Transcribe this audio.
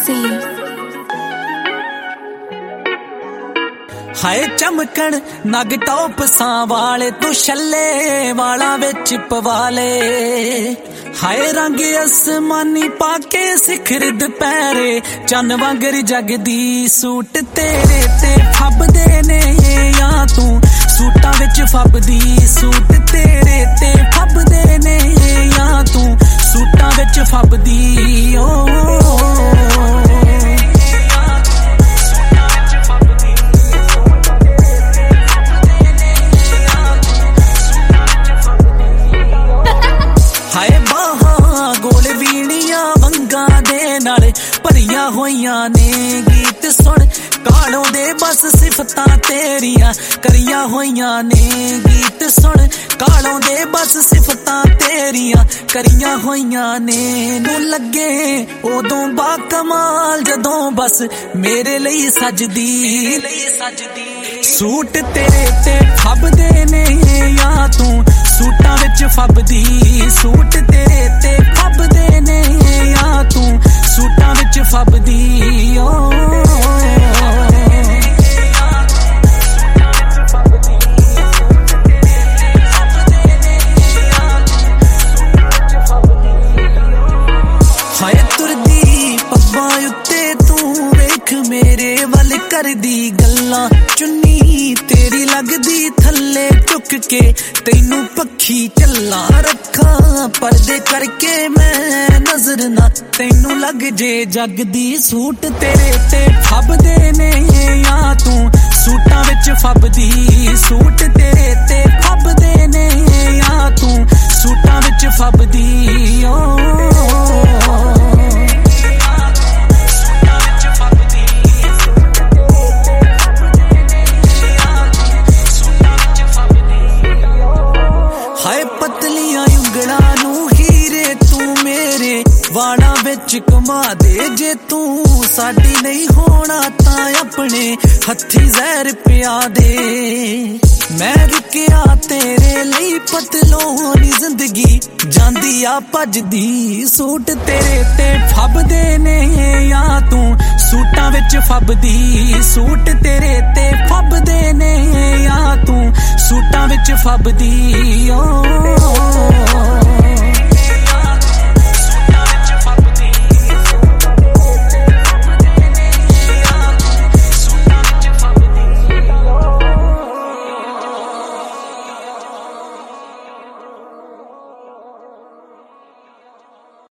हाय चमकन नग टॉप सा वाले तू छल्ले वाला विच पवाले हाय रंग आसमानी पाके सिखर दुपहरे चन वांगर जगदी सूट तेरे ते फबदे ने या तू सूटां विच फबदी सूट तेरे ते फबदे ने या तू सूटां विच फबदी भरिया होइयां ने गीत सुन कालों दे बस सिफतां तेरियां करिया होइयां ने गीत सुन कालों दे बस सिफतां तेरियां करिया होइयां ने नू लगे उदों बा कमाल जदों बस मेरे लिए सजदी सूट तेरे ते फबदे ने या तू सूटां विच फबदी सूट तेरे ते फबदे ने या तू सूटां विच फबदी हाय तुरदी पब्बां उत्ते तू वेख मेरे वल करदी गल्लां चुन्नी तेरी लगदी थल्ले चुक के तैनू पक्षी चला रखा पर्दे करके मैं नजर ना तैनू लग जे जगदी सूट तेरे ते फबदे ने या तू सूटां विच फबदी सूट तेरे ते फबदे ने या तू सूटां विच फबदी वाड़ा विच कमा दे जे तू साडी नहीं होना तां अपने हथी जहर पिया दे मैं रुकिया तेरे लिए पतलोनी जिंदगी जांदी आ भजदी सूट तेरे ते फबदे ने या तू सूटां विच फबदी सूट तेरे ते फबदे ने या तू सूटां विच फबदी